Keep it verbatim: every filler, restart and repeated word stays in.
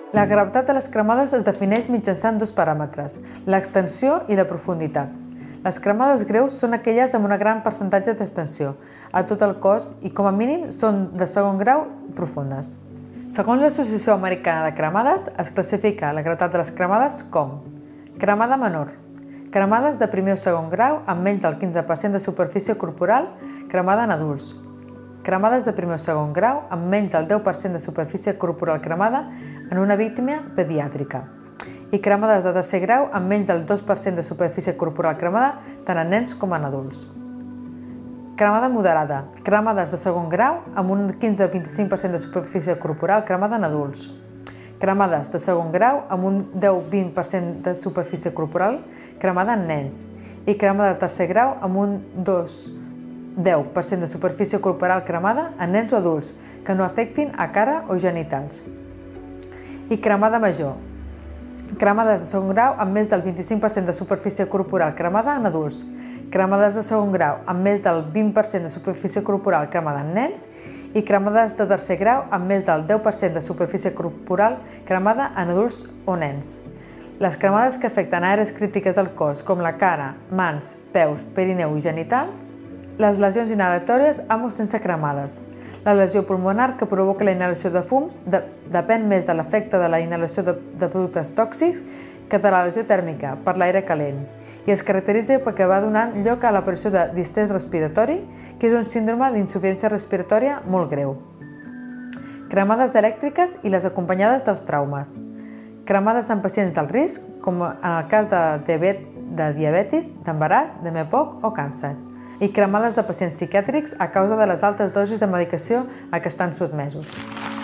La gravetat de les cremades es defineix mitjançant dos paràmetres, l'extensió i la profunditat. Les cremades greus són aquelles amb un gran percentatge d'extensió a tot el cos i, com a mínim, són de segon grau profundes. Segons l'Associació Americana de Cremades, es classifica la gravetat de les cremades com cremada menor, cremades de primer o segon grau amb menys del quinze per cent de superfície corporal, cremada en adults, cremades de primer o segon grau amb menys del deu per cent de superfície corporal cremada en una víctima pediàtrica i cremades de tercer grau amb menys del dos per cent de superfície corporal cremada tant en nens com en adults. Cremada moderada, cremades de segon grau amb un quinze a vint-i-cinc per cent de superfície corporal cremada en adults. Cremades de segon grau amb un deu a vint per cent de superfície corporal cremada en nens i cremada de tercer grau amb un dos a deu per cent de superfície corporal cremada en nens o adults que no afectin a cara o genitals. I cremada major, cremades de segon grau amb més del vint-i-cinc per cent de superfície corporal cremada en adults, cremades de segon grau amb més del vint per cent de superfície corporal cremada en nens i cremades de tercer grau amb més del deu per cent de superfície corporal cremada en adults o nens. Les cremades que afecten àrees crítiques del cos, com la cara, mans, peus, perineu i genitals, les lesions inhalatòries amb o sense cremades, la lesió pulmonar que provoca la inhalació de fums de, depèn més de l'efecte de la inhalació de, de productes tòxics que de la lesió tèrmica per l'aire calent i es caracteritza perquè va donant lloc a l'aparició de distrès respiratori, que és un síndrome d'insuficiència respiratòria molt greu. Cremades elèctriques i les acompanyades dels traumes. Cremades en pacients del risc, com en el cas de, diabet, de diabetis, d'embaràs, de M P O C o càncer. I cremades de pacients psiquiàtrics a causa de les altes dosis de medicació a què estan sotmesos.